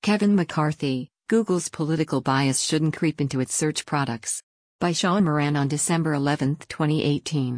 Kevin McCarthy, Google's political bias shouldn't creep into its search products. By Sean Moran on December 11, 2018.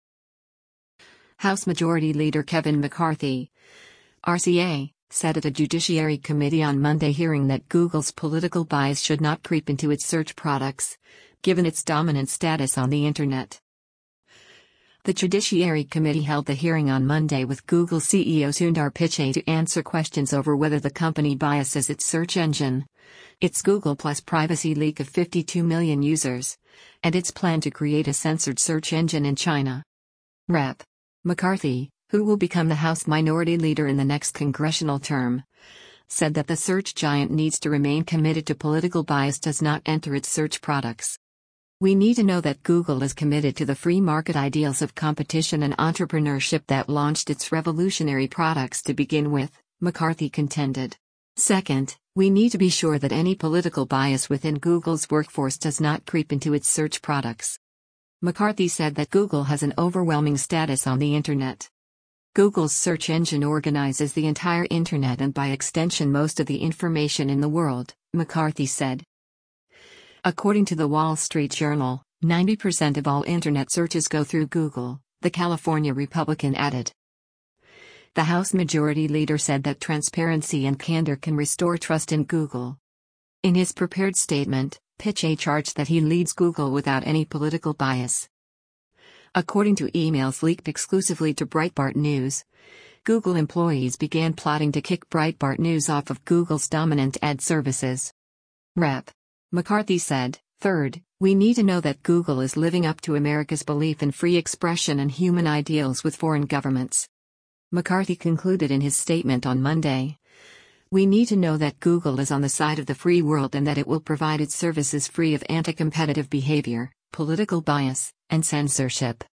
House Majority Leader Kevin McCarthy, RCA, said at a Judiciary Committee on Monday hearing that Google's political bias should not creep into its search products, given its dominant status on the Internet. The Judiciary Committee held the hearing on Monday with Google CEO Sundar Pichai to answer questions over whether the company biases its search engine, its Google Plus privacy leak of 52 million users, and its plan to create a censored search engine in China. Rep. McCarthy, who will become the House Minority Leader in the next congressional term, said that the search giant needs to remain committed to political bias does not enter its search products. We need to know that Google is committed to the free market ideals of competition and entrepreneurship that launched its revolutionary products to begin with, McCarthy contended. Second, we need to be sure that any political bias within Google's workforce does not creep into its search products. McCarthy said that Google has an overwhelming status on the Internet. Google's search engine organizes the entire Internet and by extension most of the information in the world, McCarthy said. According to the Wall Street Journal, 90% of all Internet searches go through Google, the California Republican added. The House Majority Leader said that transparency and candor can restore trust in Google. In his prepared statement, Pichai charged that he leads Google without any political bias. According to emails leaked exclusively to Breitbart News, Google employees began plotting to kick Breitbart News off of Google's dominant ad services. Rep. McCarthy said, third, we need to know that Google is living up to America's belief in free expression and human ideals with foreign governments. McCarthy concluded in his statement on Monday. We need to know that Google is on the side of the free world and that it will provide its services free of anti-competitive behavior, political bias, and censorship.